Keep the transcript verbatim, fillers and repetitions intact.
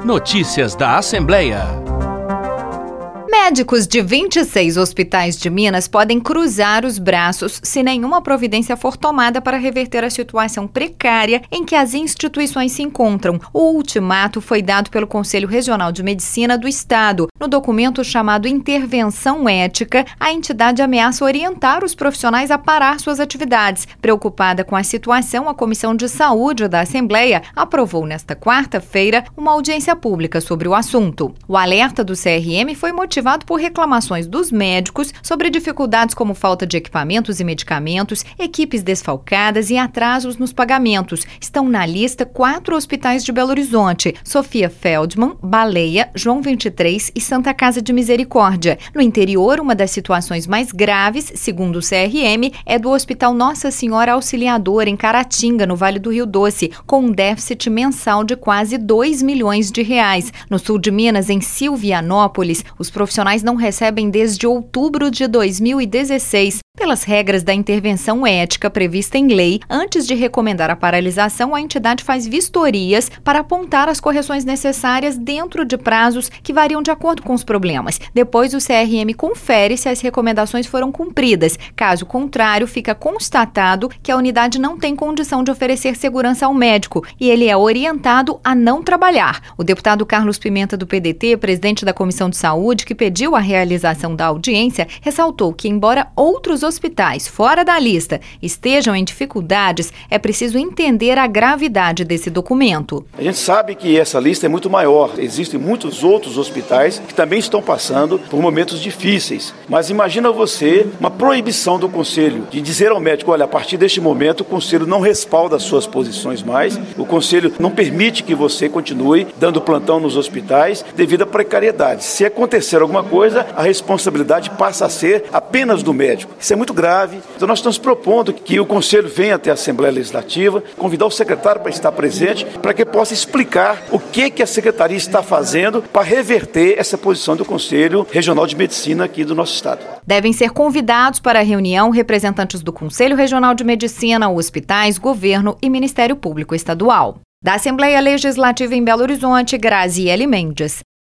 Notícias da Assembleia. Médicos de vinte e seis hospitais de Minas podem cruzar os braços se nenhuma providência for tomada para reverter a situação precária em que as instituições se encontram. O ultimato foi dado pelo Conselho Regional de Medicina do Estado. No documento chamado Intervenção Ética, a entidade ameaça orientar os profissionais a parar suas atividades. Preocupada com a situação, a Comissão de Saúde da Assembleia aprovou nesta quarta-feira uma audiência pública sobre o assunto. O alerta do C R M foi motivado por reclamações dos médicos sobre dificuldades como falta de equipamentos e medicamentos, equipes desfalcadas e atrasos nos pagamentos. Estão na lista quatro hospitais de Belo Horizonte: Sofia Feldman, Baleia, João vinte e três e Santa Casa de Misericórdia. No interior, uma das situações mais graves, segundo o C R M, é do Hospital Nossa Senhora Auxiliadora, em Caratinga, no Vale do Rio Doce, com um déficit mensal de quase dois milhões de reais. No sul de Minas, em Silvianópolis, os profissionais não recebem desde outubro de dois mil e dezesseis. Pelas regras da intervenção ética prevista em lei, antes de recomendar a paralisação, a entidade faz vistorias para apontar as correções necessárias dentro de prazos que variam de acordo com os problemas. Depois, o C R M confere se as recomendações foram cumpridas. Caso contrário, fica constatado que a unidade não tem condição de oferecer segurança ao médico e ele é orientado a não trabalhar. O deputado Carlos Pimenta, do P D T, presidente da Comissão de Saúde, que pediu a realização da audiência, ressaltou que, embora outros hospitais fora da lista estejam em dificuldades, é preciso entender a gravidade desse documento. A gente sabe que essa lista é muito maior. Existem muitos outros hospitais que também estão passando por momentos difíceis. Mas imagina você uma proibição do Conselho de dizer ao médico: olha, a partir deste momento o Conselho não respalda as suas posições mais, o Conselho não permite que você continue dando plantão nos hospitais devido à precariedade. Se acontecer alguma coisa, a responsabilidade passa a ser apenas do médico. Isso é muito grave. Então nós estamos propondo que o Conselho venha até a Assembleia Legislativa, convidar o secretário para estar presente, para que possa explicar o que, que a Secretaria está fazendo para reverter essa posição do Conselho Regional de Medicina aqui do nosso estado. Devem ser convidados para a reunião representantes do Conselho Regional de Medicina, hospitais, governo e Ministério Público Estadual. Da Assembleia Legislativa em Belo Horizonte, Graziele Mendes.